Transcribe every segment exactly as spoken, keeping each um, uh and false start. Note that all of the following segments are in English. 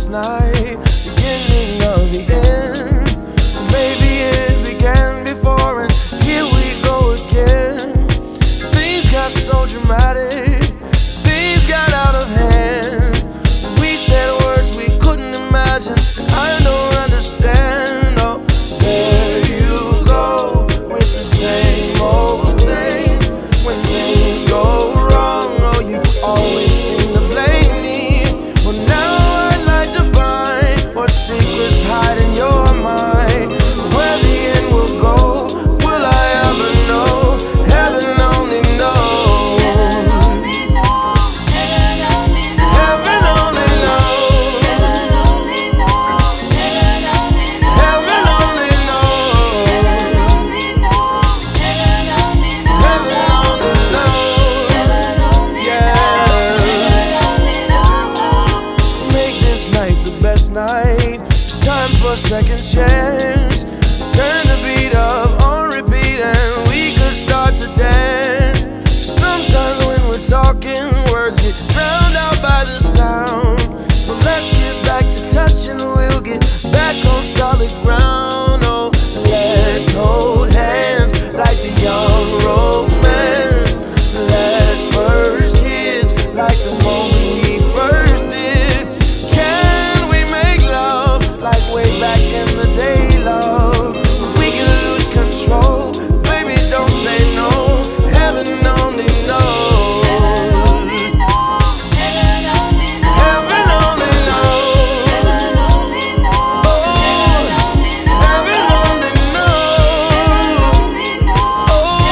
best night, beginning of the end. Maybe it began before, and here we go again. Things got so dramatic, things got out of hand. We said words we couldn't imagine. I don't understand. Oh, there you go with the same old thing. When things go wrong, oh, you always seem to blame me. Well, now I'd like to find what secrets hide in your mind. Where the end will go, will I ever know? Heaven only knows. Heaven only knows. Heaven only knows. Heaven only knows. Heaven only knows. Heaven only knows. Heaven only knows. Heaven only knows. Heaven only knows. Heaven only knows. Heaven only knows. Yeah. Heaven only knows. Make this night the best night. It's time for a second chance. Turn the beat up on repeat and we could start to dance. Sometimes when we're talking, words get drowned out by the sound. So let's get back to touching, we'll get back on solid ground. Oh, let's hold hands like the young romance. Last first kiss like the moment we first did. Can we make love like way back in the day, love? We can lose control, baby, don't say no. Heaven only knows. Heaven only knows. Heaven only knows. Heaven only knows. Heaven only knows. Heaven only knows. Heaven only knows. Heaven only knows.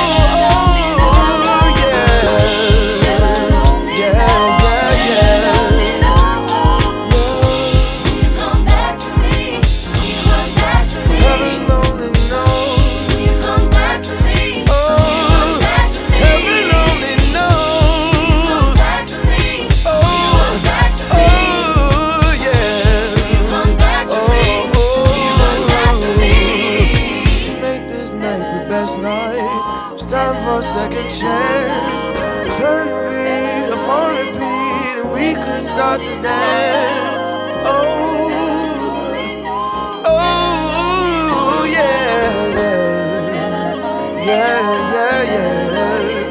Oh, yeah. Heaven only knows. Yeah, yeah, yeah. Will you come back to me? Will you come back to me? Heaven only knows. Will you come back to me? Oh, Back to me. heaven only Come knows. back to me. Oh, Come back to me. oh, yeah. Will you come back to me? Will you come back to me? Make this night the best night. It's time for a second chance. Turn the beat up on repeat and we could start to dance. Oh, oh, yeah, yeah, yeah, yeah, yeah.